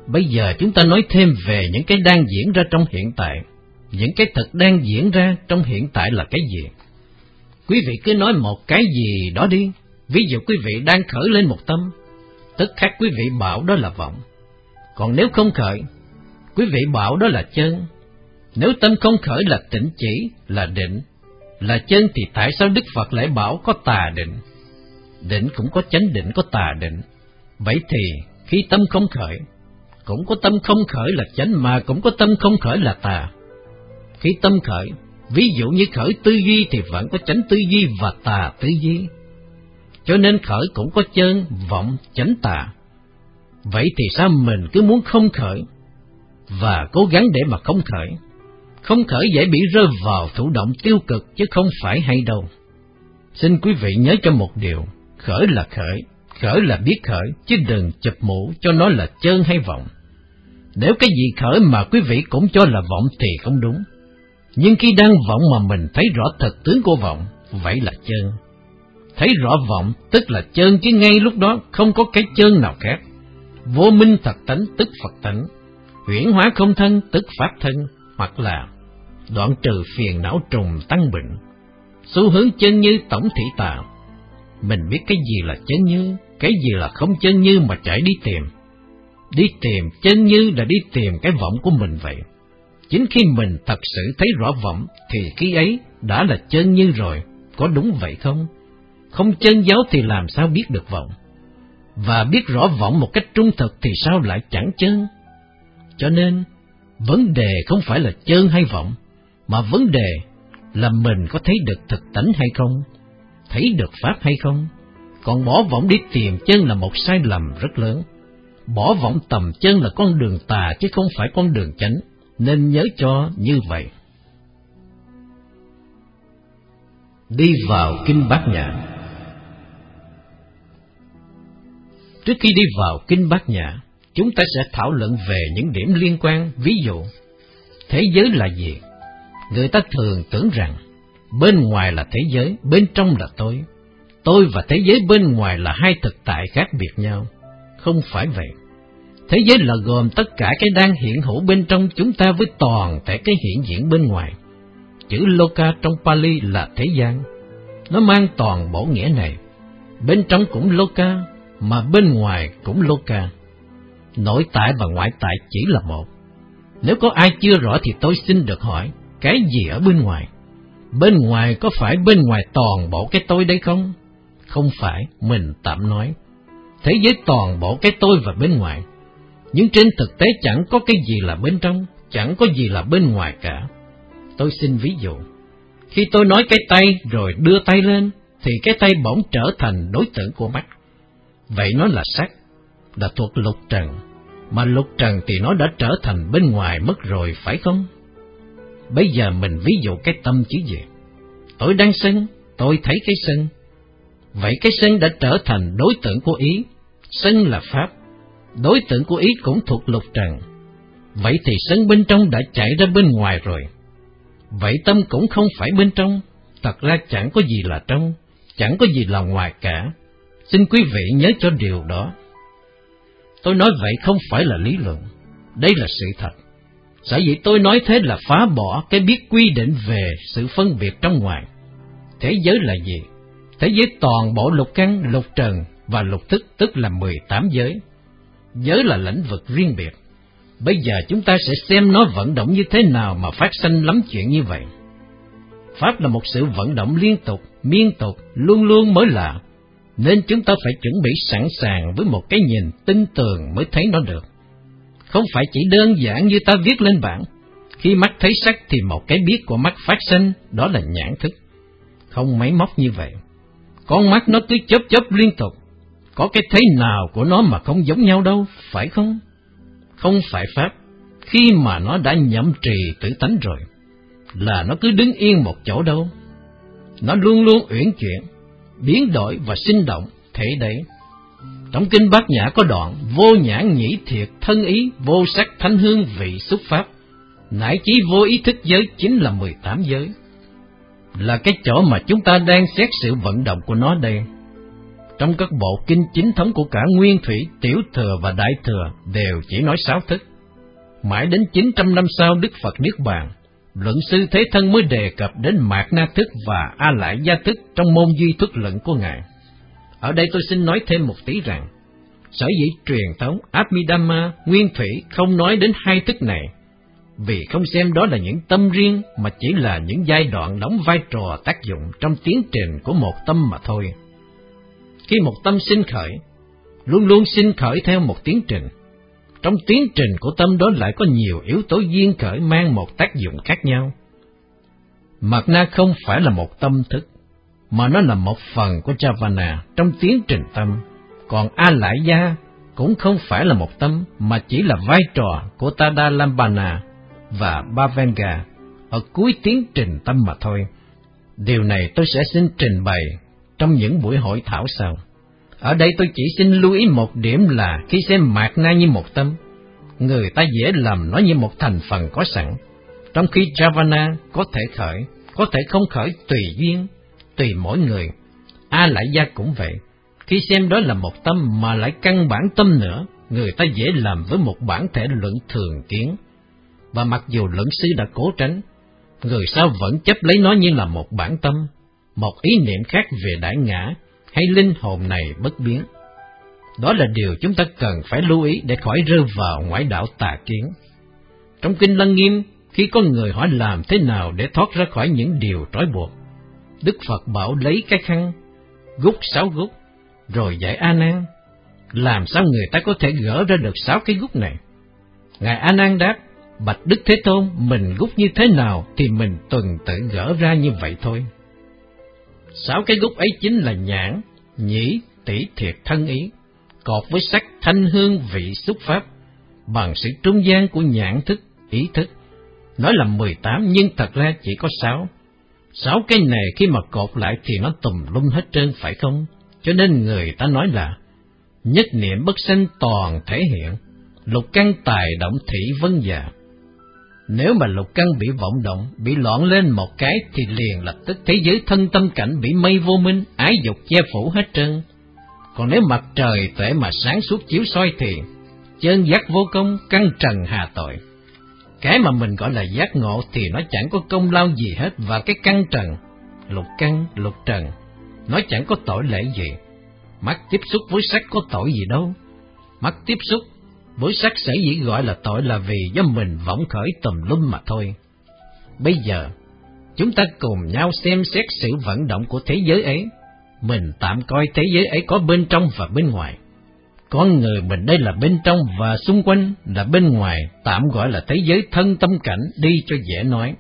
Bây giờ chúng ta nói thêm về những cái đang diễn ra trong hiện tại. Những cái thực đang diễn ra trong hiện tại là cái gì? Quý vị cứ nói một cái gì đó đi. Ví dụ quý vị đang khởi lên một tâm, tức khắc quý vị bảo đó là vọng. Còn nếu không khởi, quý vị bảo đó là chân. Nếu tâm không khởi là tĩnh chỉ, là định, là chân, thì tại sao Đức Phật lại bảo có tà định? Định cũng có chánh định, có tà định. Vậy thì khi tâm không khởi, cũng có tâm không khởi là chánh, mà cũng có tâm không khởi là tà. Khi tâm khởi, ví dụ như khởi tư duy thì vẫn có chánh tư duy và tà tư duy. Cho nên khởi cũng có chân, vọng, chánh, tà. Vậy thì sao mình cứ muốn không khởi và cố gắng để mà không khởi? Không khởi dễ bị rơi vào thụ động tiêu cực chứ không phải hay đâu. Xin quý vị nhớ cho một điều, khởi là khởi, khởi là biết khởi, chứ đừng chụp mũ cho nó là chân hay vọng. Nếu cái gì khởi mà quý vị cũng cho là vọng thì không đúng. Nhưng khi đang vọng mà mình thấy rõ thực tướng của vọng, vậy là chân. Thấy rõ vọng tức là chân, chứ ngay lúc đó không có cái chân nào khác. Vô minh thật tánh tức Phật tánh, huyễn hóa không thân tức Pháp thân, hoặc là đoạn trừ phiền não trùng tăng bệnh. Xu hướng chân như tổng thị tà. Mình biết cái gì là chân như, cái gì là không chân như mà chạy đi tìm. Đi tìm chân như là đi tìm cái vọng của mình vậy. Chính khi mình thật sự thấy rõ vọng thì khi ấy đã là chân như rồi, có đúng vậy không? Không chân giáo thì làm sao biết được vọng? Và biết rõ vọng một cách trung thực thì sao lại chẳng chân? Cho nên, vấn đề không phải là chân hay vọng, mà vấn đề là mình có thấy được thực tánh hay không, thấy được Pháp hay không. Còn bỏ vọng đi tìm chân là một sai lầm rất lớn. Bỏ vọng tầm chân là con đường tà chứ không phải con đường chánh, nên nhớ cho như vậy. Đi vào Kinh Bát Nhã. Trước khi đi vào Kinh Bát Nhã, chúng ta sẽ thảo luận về những điểm liên quan. Ví dụ, thế giới là gì? Người ta thường tưởng rằng bên ngoài là thế giới, bên trong là tôi. Tôi và thế giới bên ngoài là hai thực tại khác biệt nhau. Không phải vậy. Thế giới là gồm tất cả cái đang hiện hữu bên trong chúng ta với toàn thể cái hiện diện bên ngoài. Chữ Loka trong Pali là thế gian. Nó mang toàn bộ nghĩa này. Bên trong cũng Loka, mà bên ngoài cũng Loka. Nội tại và ngoại tại chỉ là một. Nếu có ai chưa rõ thì tôi xin được hỏi, cái gì ở bên ngoài? Bên ngoài có phải bên ngoài toàn bộ cái tôi đây không? Không phải, mình tạm nói. Thế giới toàn bộ cái tôi và bên ngoài. Nhưng trên thực tế chẳng có cái gì là bên trong, chẳng có gì là bên ngoài cả. Tôi xin ví dụ. Khi tôi nói cái tay rồi đưa tay lên, thì cái tay bỗng trở thành đối tượng của mắt. Vậy nó là sắc, là thuộc lục trần, mà lục trần thì nó đã trở thành bên ngoài mất rồi, phải không? Bây giờ mình ví dụ cái tâm chứ gì. Tôi đang sân, tôi thấy cái sân. Vậy cái sân đã trở thành đối tượng của ý. Sân là Pháp, đối tượng của ý cũng thuộc lục trần. Vậy thì sân bên trong đã chạy ra bên ngoài rồi. Vậy tâm cũng không phải bên trong. Thật ra chẳng có gì là trong, chẳng có gì là ngoài cả. Xin quý vị nhớ cho điều đó. Tôi nói vậy không phải là lý luận, đây là sự thật. Sở dĩ tôi nói thế là phá bỏ cái biết quy định về sự phân biệt trong ngoài. Thế giới là gì? Thế giới toàn bộ lục căn, lục trần và lục thức, tức là mười tám giới. Giới là lĩnh vực riêng biệt. Bây giờ chúng ta sẽ xem nó vận động như thế nào mà phát sinh lắm chuyện như vậy. Pháp là một sự vận động liên tục, miên tục, luôn luôn mới lạ, nên chúng ta phải chuẩn bị sẵn sàng với một cái nhìn tin tường mới thấy nó được. Không phải chỉ đơn giản như ta viết lên bảng, khi mắt thấy sắc thì một cái biết của mắt phát sinh, đó là nhãn thức. Không máy móc như vậy. Con mắt nó cứ chớp chớp liên tục, có cái thấy nào của nó mà không giống nhau đâu, phải không? Không phải Pháp, khi mà nó đã nhậm trì tự tánh rồi, là nó cứ đứng yên một chỗ đâu. Nó luôn luôn uyển chuyển, biến đổi và sinh động, thể đấy. Trong Kinh Bát Nhã có đoạn vô nhãn nhĩ thiệt thân ý, vô sắc thanh hương vị xúc pháp, nải chí vô ý thức giới chính là mười tám giới. Là cái chỗ mà chúng ta đang xét sự vận động của nó đây. trong các bộ kinh chính thống của cả Nguyên Thủy, Tiểu Thừa và Đại Thừa đều chỉ nói sáu thức. Mãi đến chín trăm năm sau Đức Phật Niết Bàn, Luận sư Thế Thân mới đề cập đến Mạt Na thức và A Lại Gia thức trong môn Duy Thức Luận của Ngài. Ở đây tôi xin nói thêm một tí rằng, sở dĩ truyền thống Abhidhamma Nguyên Thủy không nói đến hai thức này, vì không xem đó là những tâm riêng mà chỉ là những giai đoạn đóng vai trò tác dụng trong tiến trình của một tâm mà thôi. Khi một tâm sinh khởi, luôn luôn sinh khởi theo một tiến trình. Trong tiến trình của tâm đó lại có nhiều yếu tố duyên khởi mang một tác dụng khác nhau. Mạt Na không phải là một tâm thức, mà nó là một phần của Javana trong tiến trình tâm. Còn A Lại Gia cũng không phải là một tâm, mà chỉ là vai trò của Tadalambana và Bhavenga ở cuối tiến trình tâm mà thôi. Điều này tôi sẽ xin trình bày trong những buổi hội thảo sau. Ở đây tôi chỉ xin lưu ý một điểm là khi xem Mạt Na như một tâm, người ta dễ lầm nó như một thành phần có sẵn, trong khi Javana có thể khởi, có thể không khởi tùy duyên, tùy mỗi người. A Lại Gia cũng vậy, khi xem đó là một tâm mà lại căn bản tâm nữa, người ta dễ làm với một bản thể luận thường kiến. Và mặc dù luận sư đã cố tránh, người sau vẫn chấp lấy nó như là một bản tâm, một ý niệm khác về đại ngã hay linh hồn này bất biến. Đó là điều chúng ta cần phải lưu ý để khỏi rơi vào ngoại đạo tà kiến. Trong Kinh Lăng Nghiêm, khi có người hỏi làm thế nào để thoát ra khỏi những điều trói buộc, Đức Phật bảo lấy cái khăn, gút sáu gút, rồi dạy A Nan, làm sao người ta có thể gỡ ra được sáu cái gút này? Ngài A Nan đáp, bạch Đức Thế Tôn, mình gút như thế nào thì mình tuần tự gỡ ra như vậy thôi. Sáu cái gút ấy chính là nhãn, nhĩ, tỷ, thiệt, thân, ý, cột với sắc, thanh, hương, vị, xúc, pháp, bằng sự trung gian của nhãn thức, ý thức. Nói là mười tám nhưng thật ra chỉ có sáu. Sáu cái này khi mà cột lại thì nó tùm lum hết trơn, phải không? Cho nên người ta nói là nhất niệm bất sanh toàn thể hiện, lục căn tài động thị vân già. Nếu mà lục căn bị vọng động, bị loạn lên một cái thì liền lập tức thế giới thân tâm cảnh bị mây vô minh, ái dục che phủ hết trơn. Còn nếu mặt trời tuệ mà sáng suốt chiếu soi thì chân giác vô công, căn trần hà tội. Cái mà mình gọi là giác ngộ thì nó chẳng có công lao gì hết, và cái căn trần, lục căn, lục trần, nó chẳng có tội lệ gì. Mắt tiếp xúc với sắc có tội gì đâu. Mắt tiếp xúc với sắc sở dĩ gọi là tội là vì do mình vọng khởi tùm lum mà thôi. Bây giờ, chúng ta cùng nhau xem xét sự vận động của thế giới ấy. Mình tạm coi thế giới ấy có bên trong và bên ngoài. Con người mình đây là bên trong và xung quanh là bên ngoài, tạm gọi là thế giới thân tâm cảnh đi cho dễ nói.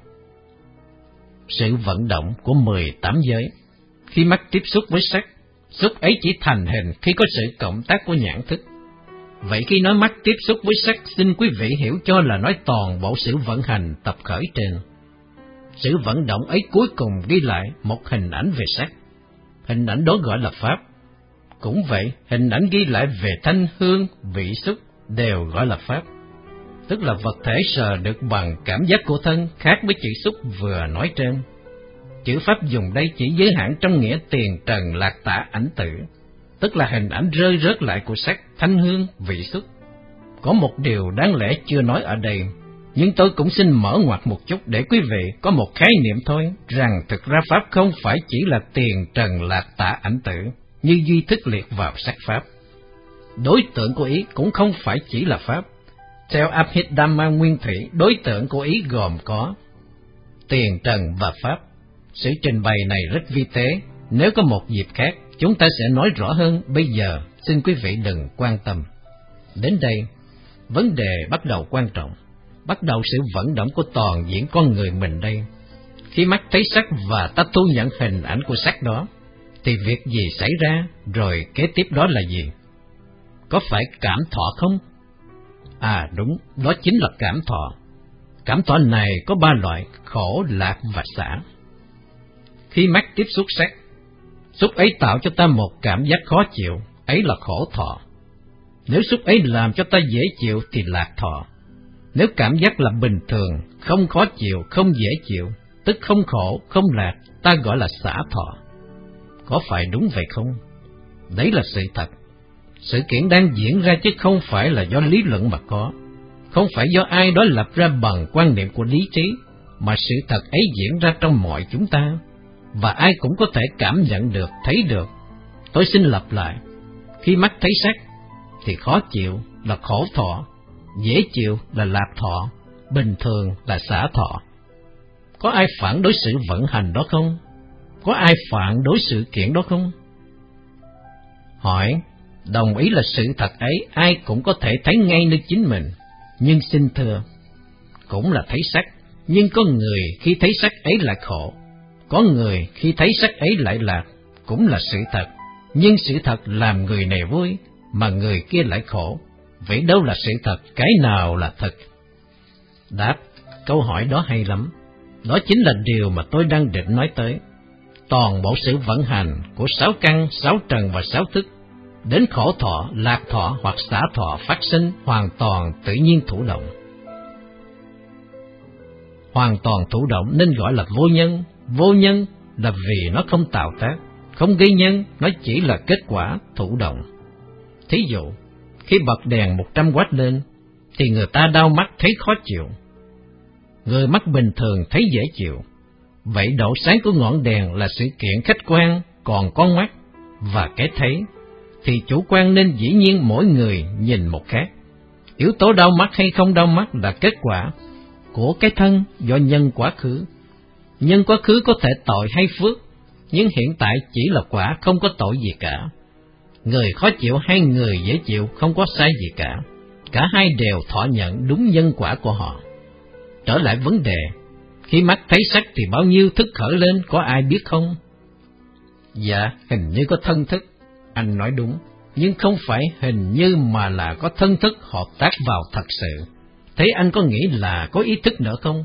Sự vận động của mười tám giới, khi mắt tiếp xúc với sắc, xúc ấy chỉ thành hình khi có sự cộng tác của nhãn thức. Vậy khi nói mắt tiếp xúc với sắc, xin quý vị hiểu cho là nói toàn bộ sự vận hành tập khởi trên. Sự vận động ấy cuối cùng ghi lại một hình ảnh về sắc. Hình ảnh đó gọi là pháp. Cũng vậy, hình ảnh ghi lại về thanh, hương, vị, xúc đều gọi là pháp. Tức là vật thể sờ được bằng cảm giác của thân, khác với chữ xúc vừa nói trên. Chữ pháp dùng đây chỉ giới hạn trong nghĩa tiền trần lạc tả ảnh tử, tức là hình ảnh rơi rớt lại của sắc, thanh, hương, vị, xúc. Có một điều đáng lẽ chưa nói ở đây, nhưng tôi cũng xin mở ngoặt một chút để quý vị có một khái niệm thôi, rằng thực ra pháp không phải chỉ là tiền trần lạc tả ảnh tử, như duy thức liệt vào sắc pháp. Đối tượng của ý cũng không phải chỉ là pháp. Theo Abhidhamma Nguyên Thủy, đối tượng của ý gồm có tiền trần và pháp. Sự trình bày này rất vi tế, nếu có một dịp khác, chúng ta sẽ nói rõ hơn. Bây giờ, xin quý vị đừng quan tâm. Đến đây, vấn đề bắt đầu quan trọng, bắt đầu sự vận động của toàn diện con người mình đây. Khi mắt thấy sắc và ta thu nhận hình ảnh của sắc đó, thì việc gì xảy ra, rồi kế tiếp đó là gì? Có phải cảm thọ không? À đúng, đó chính là cảm thọ. Cảm thọ này có ba loại: khổ, lạc và xả. Khi mắt tiếp xúc sắc, xúc ấy tạo cho ta một cảm giác khó chịu, ấy là khổ thọ. Nếu xúc ấy làm cho ta dễ chịu thì lạc thọ. Nếu cảm giác là bình thường, không khó chịu, không dễ chịu, tức không khổ, không lạc, ta gọi là xả thọ. Có phải đúng vậy không? Đấy là sự thật. Sự kiện đang diễn ra chứ không phải là do lý luận mà có, không phải do ai đó lập ra bằng quan niệm của lý trí, mà sự thật ấy diễn ra trong mọi chúng ta, và ai cũng có thể cảm nhận được, thấy được. Tôi xin lặp lại, khi mắt thấy sắc, thì khó chịu là khổ thọ, dễ chịu là lạc thọ, bình thường là xả thọ. Có ai phản đối sự vận hành đó không? Có ai phản đối sự kiện đó không? Hỏi, đồng ý là sự thật ấy ai cũng có thể thấy ngay nơi chính mình, nhưng xin thưa, cũng là thấy sắc, nhưng có người khi thấy sắc ấy lại khổ, có người khi thấy sắc ấy lại lạc, cũng là sự thật, nhưng sự thật làm người này vui, mà người kia lại khổ. Vậy đâu là sự thật, cái nào là thật? Đáp, câu hỏi đó hay lắm. Đó chính là điều mà tôi đang định nói tới. Toàn bộ sự vận hành của sáu căn, sáu trần và sáu thức, đến khổ thọ, lạc thọ hoặc xả thọ phát sinh hoàn toàn tự nhiên thụ động. Hoàn toàn thụ động nên gọi là vô nhân. Vô nhân là vì nó không tạo tác, không gây nhân, nó chỉ là kết quả thụ động. Thí dụ, khi bật đèn một trăm oát lên, thì người ta đau mắt thấy khó chịu. Người mắt bình thường thấy dễ chịu. Vậy độ sáng của ngọn đèn là sự kiện khách quan, còn con mắt và cái thấy thì chủ quan, nên dĩ nhiên mỗi người nhìn một khác. Yếu tố đau mắt hay không đau mắt là kết quả của cái thân do nhân quá khứ. Nhân quá khứ có thể tội hay phước, nhưng hiện tại chỉ là quả, không có tội gì cả. Người khó chịu hay người dễ chịu không có sai gì cả. Cả hai đều thọ nhận đúng nhân quả của họ. Trở lại vấn đề, khi mắt thấy sắc thì bao nhiêu thức khởi lên, có ai biết không? Dạ, hình như có thân thức. Anh nói đúng, nhưng không phải hình như mà là có thân thức hợp tác vào thật sự. Thế anh có nghĩ là có ý thức nữa không?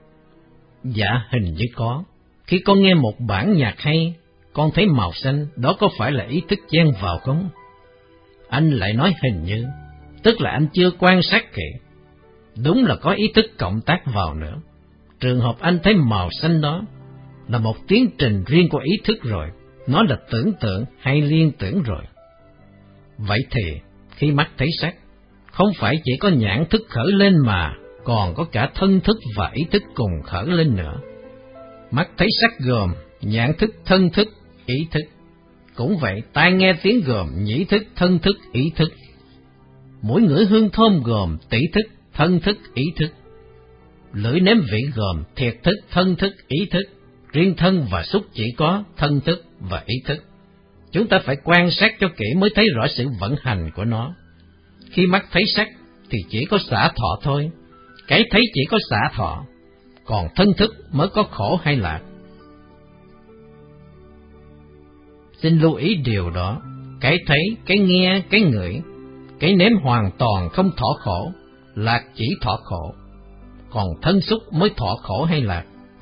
Dạ, hình như có. Khi con nghe một bản nhạc hay, con thấy màu xanh, đó có phải là ý thức chen vào không? Anh lại nói hình như, tức là anh chưa quan sát kỹ. Đúng là có ý thức cộng tác vào nữa. Trường hợp anh thấy màu xanh đó là một tiến trình riêng của ý thức rồi, nó là tưởng tượng hay liên tưởng rồi. Vậy thì, khi mắt thấy sắc, không phải chỉ có nhãn thức khởi lên mà còn có cả thân thức và ý thức cùng khởi lên nữa. Mắt thấy sắc gồm nhãn thức, thân thức, ý thức. Cũng vậy, tai nghe tiếng gồm nhĩ thức, thân thức, ý thức. Mũi ngửi hương thơm gồm tỷ thức, thân thức, ý thức. Lưỡi nếm vị gồm thiệt thức, thân thức, ý thức. Riêng thân và xúc chỉ có thân thức và ý thức. Chúng ta phải quan sát cho kỹ mới thấy rõ sự vận hành của nó. Khi mắt thấy sắc thì chỉ có xả thọ thôi, cái thấy chỉ có xả thọ, còn thân thức mới có khổ hay lạc. Xin lưu ý điều đó, cái thấy, cái nghe, cái ngửi, cái nếm hoàn toàn không thọ khổ, lạc chỉ thọ khổ, còn thân xúc mới thọ khổ hay lạc.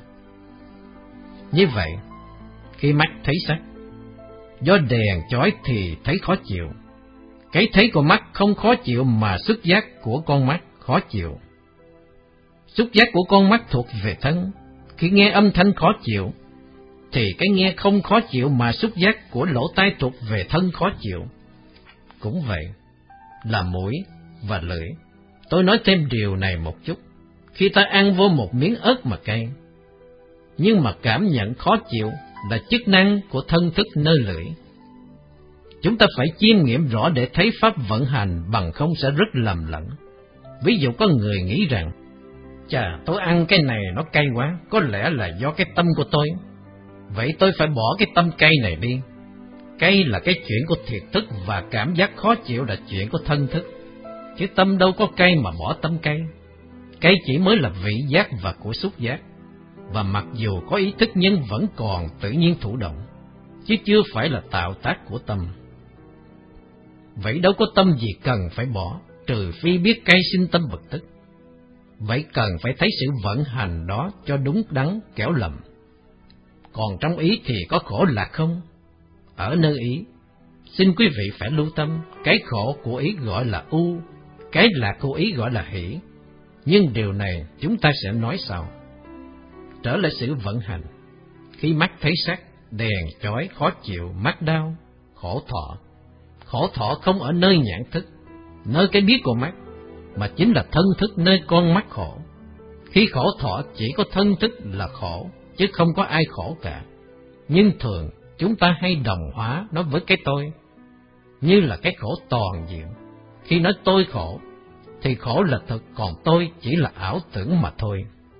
Như vậy, khi mắt thấy sắc, do đèn chói thì thấy khó chịu. Cái thấy của mắt không khó chịu mà xúc giác của con mắt khó chịu. Xúc giác của con mắt thuộc về thân. Khi nghe âm thanh khó chịu, thì cái nghe không khó chịu mà xúc giác của lỗ tai thuộc về thân khó chịu. Cũng vậy, là mũi và lưỡi. Tôi nói thêm điều này một chút. Khi ta ăn vô một miếng ớt mà cay, nhưng mà cảm nhận khó chịu là chức năng của thân thức nơi lưỡi. Chúng ta phải chiêm nghiệm rõ để thấy pháp vận hành, bằng không sẽ rất lầm lẫn. Ví dụ có người nghĩ rằng, chà, tôi ăn cái này nó cay quá, có lẽ là do cái tâm của tôi. Vậy tôi phải bỏ cái tâm cay này đi. Cay là cái chuyện của thiệt thức và cảm giác khó chịu là chuyện của thân thức. Chứ tâm đâu có cay mà bỏ tâm cay. Cay chỉ mới là vị giác và của xúc giác. Và mặc dù có ý thức nhưng vẫn còn tự nhiên thụ động, chứ chưa phải là tạo tác của tâm. Vậy đâu có tâm gì cần phải bỏ, trừ phi biết cay sinh tâm bực tức. Vậy cần phải thấy sự vận hành đó cho đúng đắn, kẻo lầm. Còn trong ý thì có khổ lạc không? Ở nơi ý, xin quý vị phải lưu tâm, cái khổ của ý gọi là u, cái lạc của ý gọi là hỷ. Nhưng điều này chúng ta sẽ nói sau. Trở lại sự vận hành, khi mắt thấy sắc, đèn chói khó chịu, mắt đau, khổ thọ, Khổ thọ không ở nơi nhãn thức, nơi cái biết của mắt, mà chính là thân thức nơi con mắt khổ. Khi khổ thọ chỉ có thân thức là khổ, chứ không có ai khổ cả. Nhưng thường chúng ta hay đồng hóa nó với cái tôi, như là cái khổ toàn diện. Khi nói tôi khổ, thì khổ là thật, còn tôi chỉ là ảo tưởng mà thôi.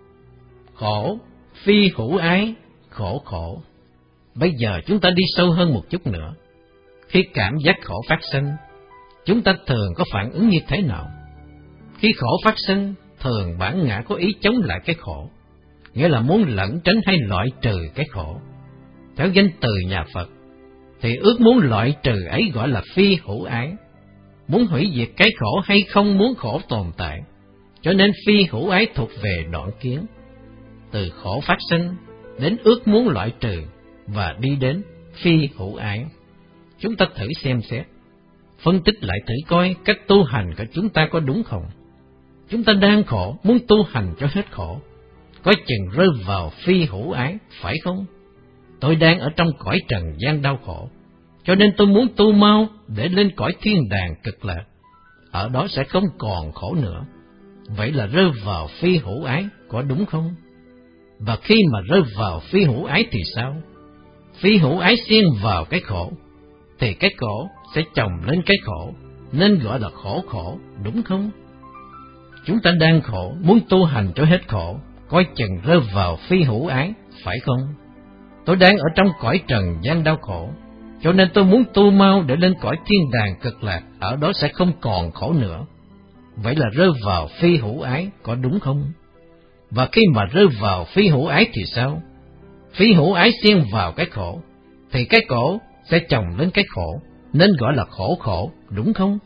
Khổ, phi hữu ái, khổ khổ. Bây giờ chúng ta đi sâu hơn một chút nữa. Khi cảm giác khổ phát sinh, chúng ta thường có phản ứng như thế nào? Khi khổ phát sinh, thường bản ngã có ý chống lại cái khổ, nghĩa là muốn lẩn tránh hay loại trừ cái khổ. Theo danh từ nhà Phật, thì ước muốn loại trừ ấy gọi là phi hữu ái, muốn hủy diệt cái khổ hay không muốn khổ tồn tại, cho nên phi hữu ái thuộc về đoạn kiến. Từ khổ phát sinh đến ước muốn loại trừ và đi đến phi hữu ái. Chúng ta thử xem xét, phân tích lại thử coi cách tu hành của chúng ta có đúng không. Chúng ta đang khổ, muốn tu hành cho hết khổ, có chừng rơi vào phi hữu ái, phải không? Tôi đang ở trong cõi trần gian đau khổ, cho nên tôi muốn tu mau để lên cõi thiên đàng cực lạc, ở đó sẽ không còn khổ nữa. Vậy là rơi vào phi hữu ái, có đúng không? Và khi mà rơi vào phi hữu ái thì sao? Phi hữu ái xen vào cái khổ, thì cái khổ sẽ chồng lên cái khổ, nên gọi là khổ khổ, đúng không? Chúng ta đang khổ, muốn tu hành cho hết khổ, coi chừng rơi vào phi hữu ái, phải không? Tôi đang ở trong cõi trần gian đau khổ, cho nên tôi muốn tu mau để lên cõi thiên đàng cực lạc, ở đó sẽ không còn khổ nữa. Vậy là rơi vào phi hữu ái, có đúng không? Và khi mà rơi vào phi hữu ái thì sao? Phi hữu ái xen vào cái khổ, thì cái khổ sẽ chồng lên cái khổ, nên gọi là khổ khổ, đúng không?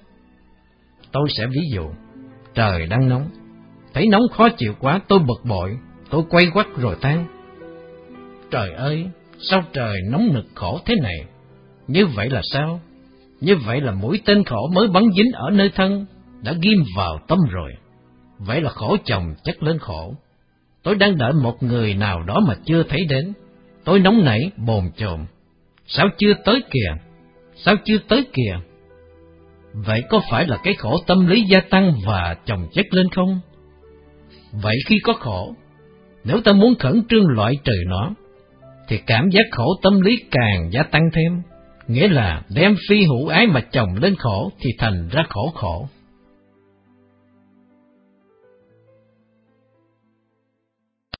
Tôi sẽ ví dụ, trời đang nóng, thấy nóng khó chịu quá, tôi bực bội, tôi quay quắt rồi than: trời ơi, sao trời nóng nực khổ thế này? Như vậy là sao? Như vậy là mũi tên khổ mới bắn dính ở nơi thân, đã ghim vào tâm rồi. Vậy là khổ chồng chất lên khổ. Tôi đang đợi một người nào đó mà chưa thấy đến, tôi nóng nảy bồn chồn: sao chưa tới kìa? Sao chưa tới kìa? Vậy có phải là cái khổ tâm lý gia tăng và chồng chất lên không? Vậy khi có khổ, nếu ta muốn khẩn trương loại trừ nó, thì cảm giác khổ tâm lý càng gia tăng thêm, nghĩa là đem phi hữu ái mà chồng lên khổ thì thành ra khổ khổ.